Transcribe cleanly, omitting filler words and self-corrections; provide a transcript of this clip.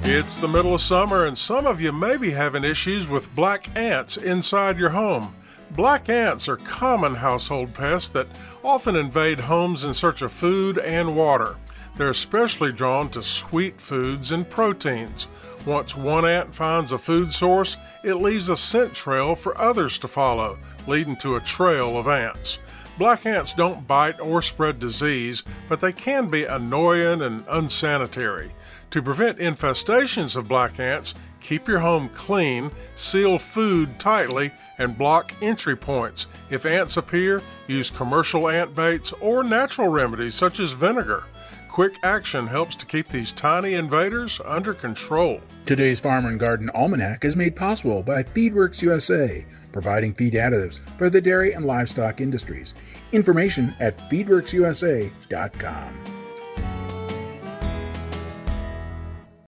It's the middle of summer, and some of you may be having issues with black ants inside your home. Black ants are common household pests that often invade homes in search of food and water. They're especially drawn to sweet foods and proteins. Once one ant finds a food source, it leaves a scent trail for others to follow, leading to a trail of ants. Black ants don't bite or spread disease, but they can be annoying and unsanitary. To prevent infestations of black ants, keep your home clean, seal food tightly, and block entry points. If ants appear, use commercial ant baits or natural remedies such as vinegar. Quick action helps to keep these tiny invaders under control. Today's Farmer and Garden Almanac is made possible by Feedworks USA, providing feed additives for the dairy and livestock industries. Information at feedworksusa.com.